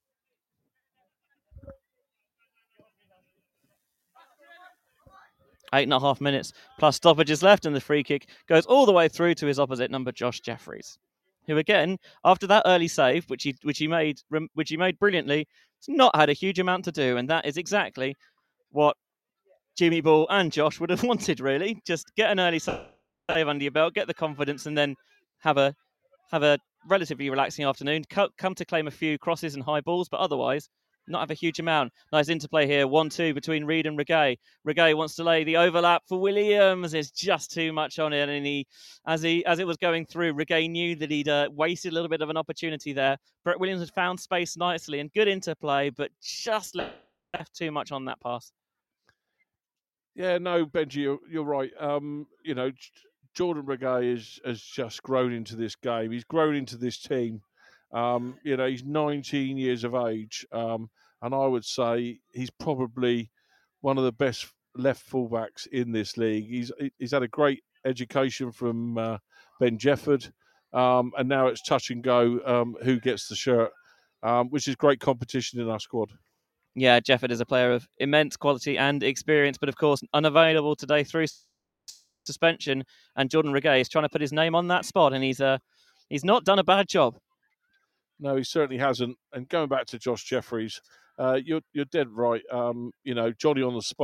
Eight and a half minutes plus stoppages left, and the free kick goes all the way through to his opposite number, Josh Jeffries, who again, after that early save, which he made brilliantly, has not had a huge amount to do, and that is exactly what Jimmy Ball and Josh would have wanted. Really, just get an early save under your belt, get the confidence, and then have a relatively relaxing afternoon. Come to claim a few crosses and high balls, but otherwise not have a huge amount. Nice interplay here, 1-2 between Reed and Regay. Regay wants to lay the overlap for Williams. There's just too much on it, and as it was going through, Regay knew that he'd wasted a little bit of an opportunity there. Brett Williams had found space nicely and good interplay, but just left too much on that pass. Yeah, no, Benji, you're right. Jordan Regay has just grown into this game. He's grown into this team. He's 19 years of age, and I would say he's probably one of the best left fullbacks in this league. He's had a great education from Ben Jefford, and now it's touch and go who gets the shirt, which is great competition in our squad. Yeah, Jefford is a player of immense quality and experience, but of course unavailable today through suspension. And Jordan Regay is trying to put his name on that spot, and he's not done a bad job. No, he certainly hasn't. And going back to Josh Jeffries, you're dead right. Johnny on the spot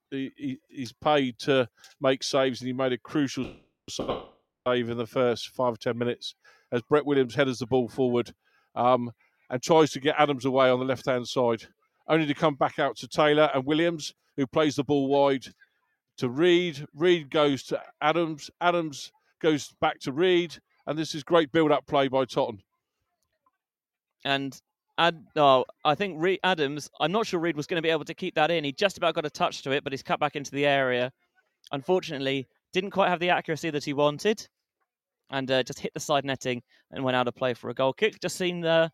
he's paid to make saves, and he made a crucial save in the first 5 or 10 minutes as Brett Williams headers the ball forward and tries to get Adams away on the left-hand side, only to come back out to Taylor and Williams, who plays the ball wide to Reid. Reid goes to Adams. Adams goes back to Reid, and this is great build-up play by Totten. And I think Adams, I'm not sure Reid was going to be able to keep that in. He just about got a touch to it, but he's cut back into the area. Unfortunately, didn't quite have the accuracy that he wanted, and just hit the side netting and went out of play for a goal kick. Just seen a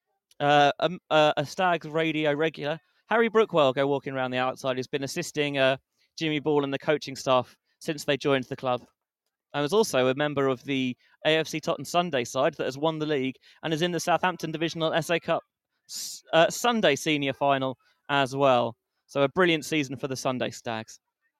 Stags radio regular, Harry Brookwell, go walking around the outside. He's been assisting Jimmy Ball and the coaching staff since they joined the club. And was also a member of the AFC Totton Sunday side that has won the league and is in the Southampton Divisional SA Cup Sunday senior final as well. So a brilliant season for the Sunday Stags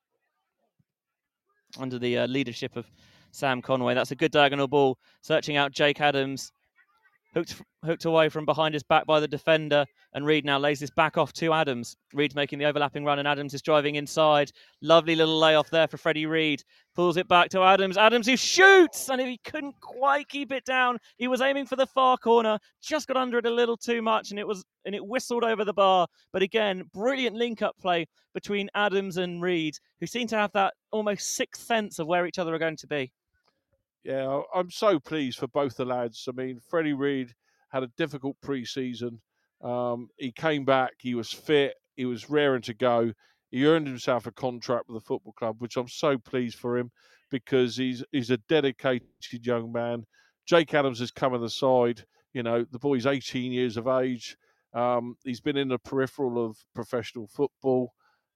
under the leadership of Sam Conway. That's a good diagonal ball, searching out Jake Adams. Hooked away from behind his back by the defender, and Reid now lays this back off to Adams. Reid's making the overlapping run, and Adams is driving inside. Lovely little layoff there for Freddie Reid. Pulls it back to Adams. Adams who shoots, and he couldn't quite keep it down. He was aiming for the far corner, just got under it a little too much, and it whistled over the bar. But again, brilliant link-up play between Adams and Reid, who seem to have that almost sixth sense of where each other are going to be. Yeah, I'm so pleased for both the lads. I mean, Freddie Reid had a difficult pre-season. He came back, he was fit, he was raring to go. He earned himself a contract with the football club, which I'm so pleased for him because he's a dedicated young man. Jake Adams has come on the side. You know, the boy's 18 years of age. He's been in the peripheral of professional football.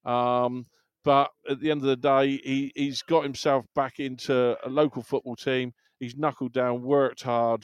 But at the end of the day, he's got himself back into a local football team. He's knuckled down, worked hard,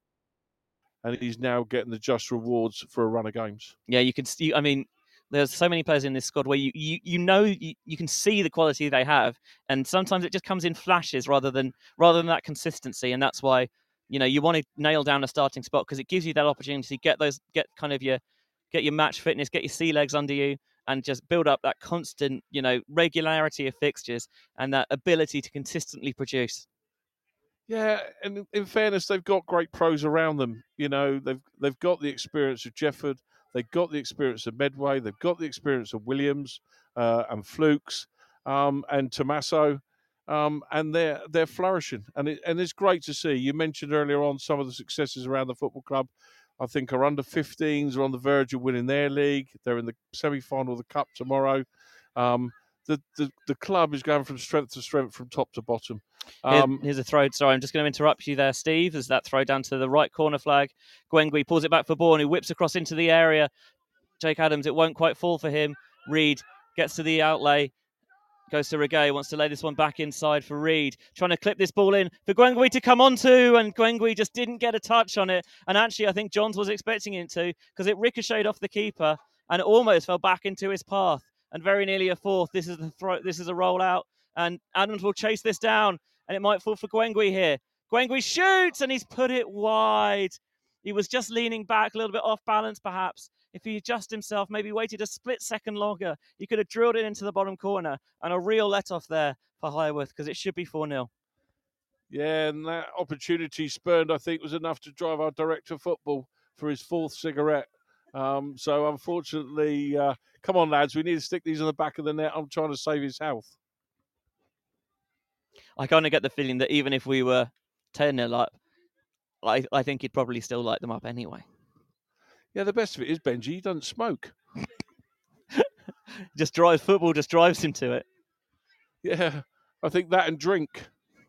and he's now getting the just rewards for a run of games. Yeah, you can see. I mean, there's so many players in this squad where you know you can see the quality they have, and sometimes it just comes in flashes rather than that consistency, and that's why you want to nail down a starting spot because it gives you that opportunity to get your match fitness, get your sea legs under you, and just build up that constant, regularity of fixtures and that ability to consistently produce. Yeah, and in fairness, they've got great pros around them. They've got the experience of Jefford, they've got the experience of Medway, they've got the experience of Williams and Flukes and Tommaso, and they're flourishing. And it's great to see. You mentioned earlier on some of the successes around the football club. I think our under-15s are on the verge of winning their league. They're in the semi-final of the Cup tomorrow. The club is going from strength to strength, from top to bottom. Here's a throw. Sorry, I'm just going to interrupt you there, Steve. There's that throw down to the right corner flag. Gwengui pulls it back for Bourne, who whips across into the area. Jake Adams, it won't quite fall for him. Reid gets to the outlay. Goes to Regay, wants to lay this one back inside for Reid. Trying to clip this ball in for Gwengui to come onto, and Gwengui just didn't get a touch on it. And actually, I think Johns was expecting it to, because it ricocheted off the keeper and it almost fell back into his path. And very nearly a fourth. This is a rollout, and Adams will chase this down, and it might fall for Gwengui here. Gwengui shoots, and he's put it wide. He was just leaning back, a little bit off balance, perhaps. If he adjusted himself, maybe waited a split second longer, he could have drilled it into the bottom corner, and a real let-off there for Highworth, because it should be 4-0. Yeah, and that opportunity spurned, I think, was enough to drive our director of football for his fourth cigarette. So unfortunately, come on, lads, we need to stick these on the back of the net. I'm trying to save his health. I kind of get the feeling that even if we were 10-0 up, I think he'd probably still light them up anyway. Yeah, the best of it is, Benji, he doesn't smoke. Football just drives him to it. Yeah, I think that and drink.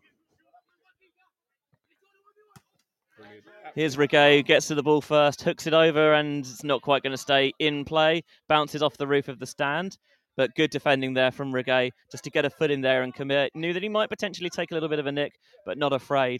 Here's Regay, who gets to the ball first, hooks it over, and it's not quite going to stay in play. Bounces off the roof of the stand. But good defending there from Regay, just to get a foot in there and commit. Knew that he might potentially take a little bit of a nick, but not afraid.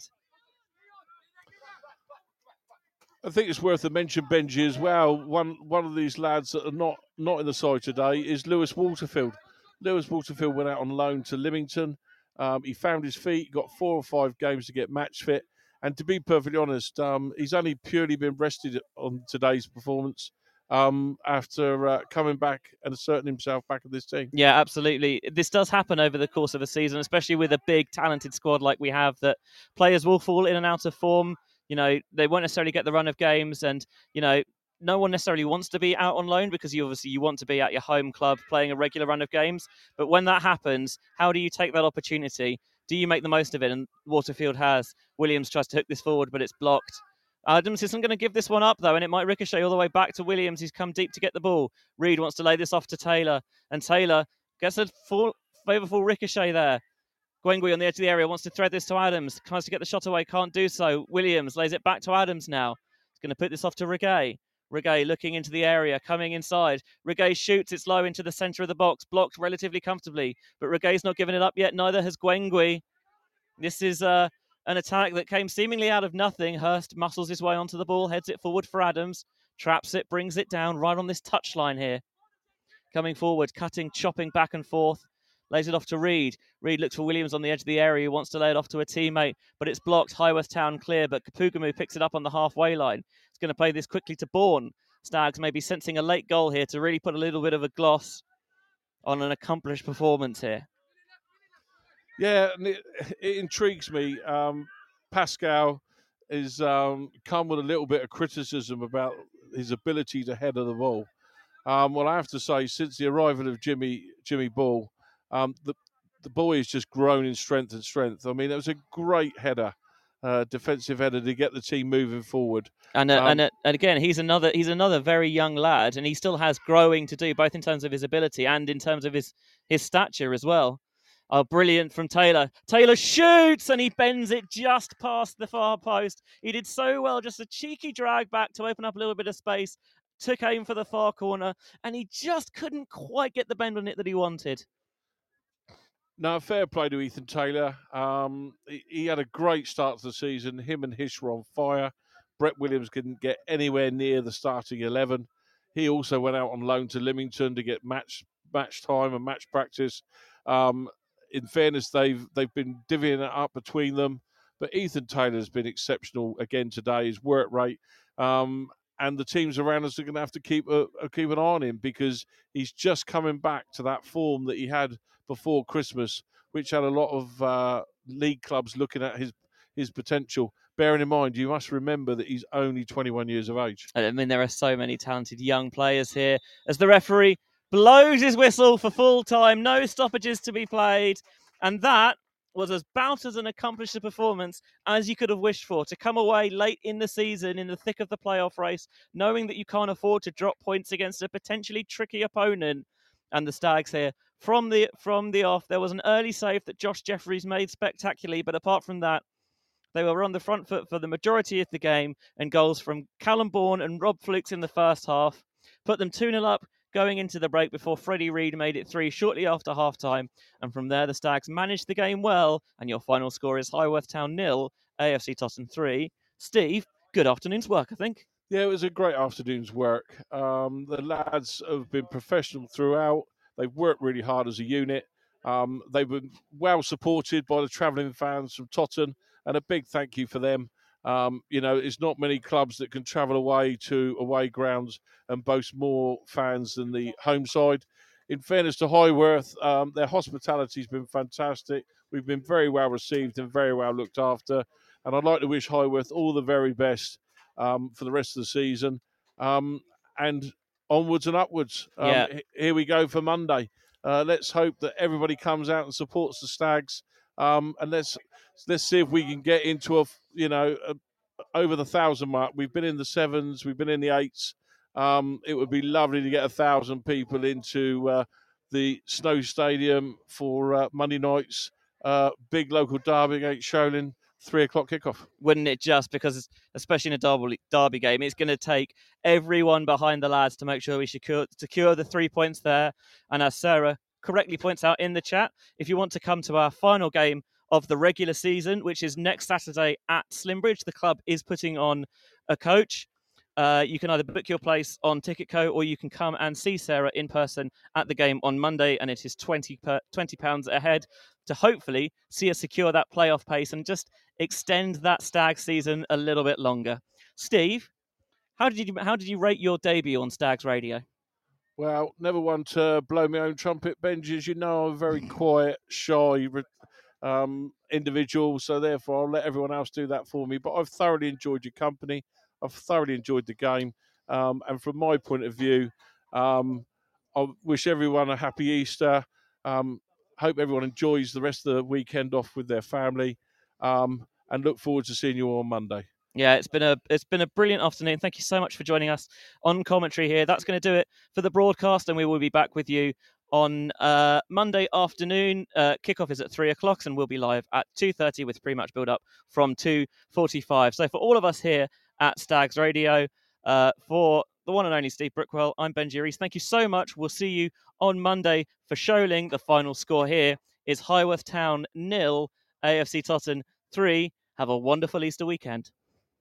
I think it's worth a mention, Benji, as well. One of these lads that are not in the side today is Lewis Waterfield. Lewis Waterfield went out on loan to Lymington. He found his feet, got 4 or 5 games to get match fit. And to be perfectly honest, he's only purely been rested on today's performance. after coming back and asserting himself back at this team. Yeah, absolutely. This does happen over the course of a season, especially with a big, talented squad like we have, that players will fall in and out of form. They won't necessarily get the run of games, and, no one necessarily wants to be out on loan because you want to be at your home club playing a regular run of games. But when that happens, how do you take that opportunity? Do you make the most of it? And Waterfield has. Williams tries to hook this forward, but it's blocked. Adams isn't going to give this one up, though, and it might ricochet all the way back to Williams. He's come deep to get the ball. Reed wants to lay this off to Taylor, and Taylor gets a favourable ricochet there. Gwengui on the edge of the area wants to thread this to Adams. Tries to get the shot away, can't do so. Williams lays it back to Adams now. He's going to put this off to Regay. Regay looking into the area, coming inside. Regay shoots, it's low into the centre of the box, blocked relatively comfortably, but Regay's not giving it up yet, neither has Gwengui. This is an attack that came seemingly out of nothing. Hurst muscles his way onto the ball, heads it forward for Adams, traps it, brings it down right on this touchline here. Coming forward, cutting, chopping back and forth. Lays it off to Reed. Reed looks for Williams on the edge of the area. He wants to lay it off to a teammate, but it's blocked. Highworth Town clear, but Kapugamu picks it up on the halfway line. He's going to play this quickly to Bourne. Stags maybe sensing a late goal here to really put a little bit of a gloss on an accomplished performance here. Yeah, it intrigues me. Pascal is come with a little bit of criticism about his ability to header the ball. Well, I have to say, since the arrival of Jimmy Ball, the boy has just grown in strength and strength. I mean, it was a great header, defensive header to get the team moving forward. And again, he's another very young lad, and he still has growing to do, both in terms of his ability and in terms of his stature as well. Oh, brilliant from Taylor. Taylor shoots, and he bends it just past the far post. He did so well, just a cheeky drag back to open up a little bit of space. Took aim for the far corner, and he just couldn't quite get the bend on it that he wanted. No, fair play to Ethan Taylor. He had a great start to the season. Him and Hish were on fire. Brett Williams couldn't get anywhere near the starting 11. He also went out on loan to Lymington to get match time and match practice. In fairness, they've been divvying it up between them. But Ethan Taylor's been exceptional again today. His work rate. And the teams around us are going to have to keep an eye on him because he's just coming back to that form that he had before Christmas, which had a lot of league clubs looking at his potential. Bearing in mind, you must remember that he's only 21 years of age. I mean, there are so many talented young players here. As the referee blows his whistle for full time, no stoppages to be played, and that was about as an accomplished performance as you could have wished for. To come away late in the season, in the thick of the playoff race, knowing that you can't afford to drop points against a potentially tricky opponent. And the Stags here, from the off, there was an early save that Josh Jeffries made spectacularly, but apart from that, they were on the front foot for the majority of the game, and goals from Callum Bourne and Rob Flukes in the first half put them 2-0 up going into the break before Freddie Reed made it 3 shortly after half-time. And from there, the Stags managed the game well, and your final score is Highworth Town 0, AFC Totton 3. Steve, good afternoon's work, I think. Yeah, it was a great afternoon's work. The lads have been professional throughout. They've worked really hard as a unit. They've been well supported by the travelling fans from Totton, and a big thank you for them. It's not many clubs that can travel away to away grounds and boast more fans than the home side. In fairness to Highworth, their hospitality has been fantastic. We've been very well received and very well looked after. And I'd like to wish Highworth all the very best for the rest of the season. And onwards and upwards. Here we go for Monday. Let's hope that everybody comes out and supports the Stags. And let's see if we can get into over the 1,000 mark. We've been in the 7s, we've been in the 8s. It would be lovely to get 1,000 people into the Snow Stadium for Monday night's big local derby against Sholing, 3:00 kickoff. Wouldn't it just? Because especially in a derby game, it's going to take everyone behind the lads to make sure we secure the 3 points there. And as Sarah correctly points out in the chat, if you want to come to our final game of the regular season, which is next Saturday at Slimbridge, the club is putting on a coach. You can either book your place on Ticketco, or you can come and see Sarah in person at the game on Monday, and it is £20 a head to hopefully see us secure that playoff pace and just extend that Stag season a little bit longer. Steve, How did you rate your debut on Stags Radio? Well, never one to blow my own trumpet, Benji. As you know, I'm a very quiet, shy individual, so therefore I'll let everyone else do that for me. But I've thoroughly enjoyed your company. I've thoroughly enjoyed the game. And from my point of view, I wish everyone a happy Easter. Hope everyone enjoys the rest of the weekend off with their family. And look forward to seeing you all on Monday. Yeah, it's been a brilliant afternoon. Thank you so much for joining us on commentary here. That's going to do it for the broadcast, and we will be back with you on Monday afternoon. Kickoff is at 3:00, and we'll be live at 2:30 with pre-match build-up from 2:45. So for all of us here at Stags Radio, for the one and only Steve Brookwell, I'm Benji Reese. Thank you so much. We'll see you on Monday for Sholing. The final score here is Highworth Town 0, AFC Totton 3. Have a wonderful Easter weekend.